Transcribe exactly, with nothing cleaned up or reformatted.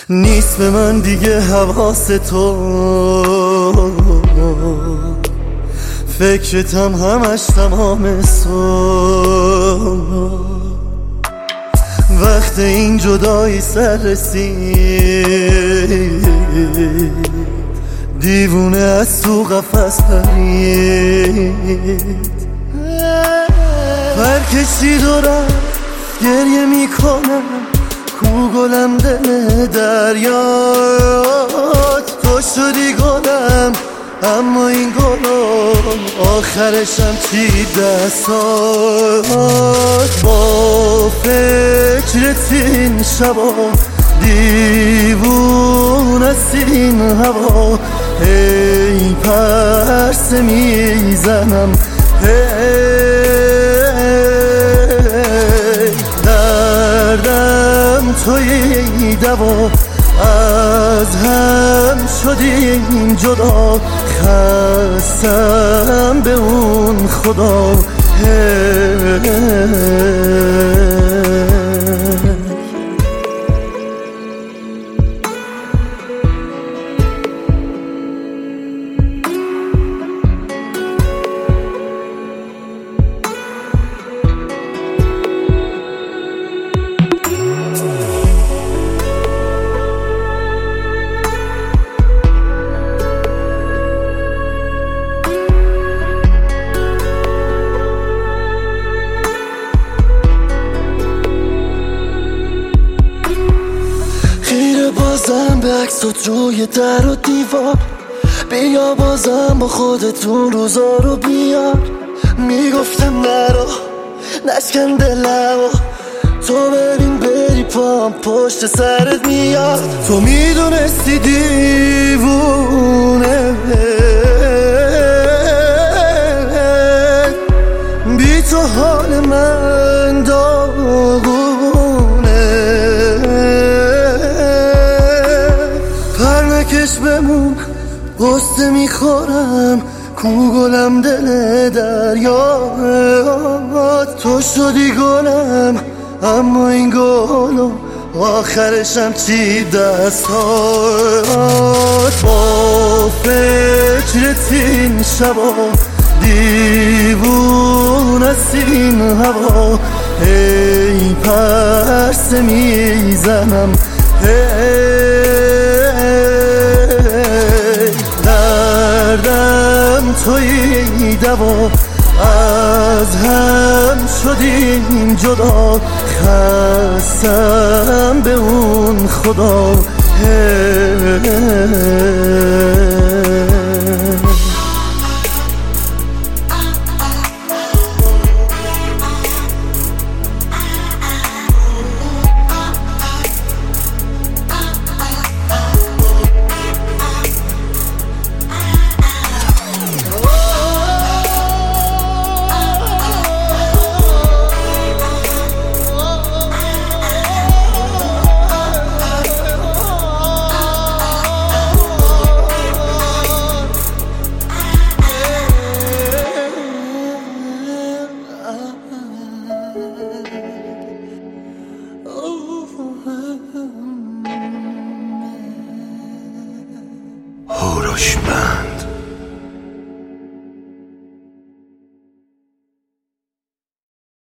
نیست به من دیگه حواس تو، فکرتم همش تمام صبح. وقت این جدایی سر رسید، دیوونه از تو قفس پرید، پرکشید و رفت. گریه میکنم کو گلم دل دریات، تو شدی گلم اما این گلم آخرشم چی دستات. با فکرت این شبا دیوون است این هوا، هی پرسه میزنم هی دردم توی دوا، از هم شدیم جدا، خستم به اون خدا. بازم به عکسات روی در و دیوار، بیا بازم با خودتون روزا رو بیار. میگفتم نرو نشکن دلمو، تو ببین بری پام پشت سرت میاد. تو میدونستی دیوونه بی تو حال من داغونه، کش بمون قصه میخورم کو گلم دل دریات. تو شدی گلم اما این گلم آخرشم چی دستات. با فکرت این شبا دیوون است این هوا، هی پرسه میزنم هی دردم توی دوا، از هم شدیم جدا، خستم به اون خدا. هوروشمند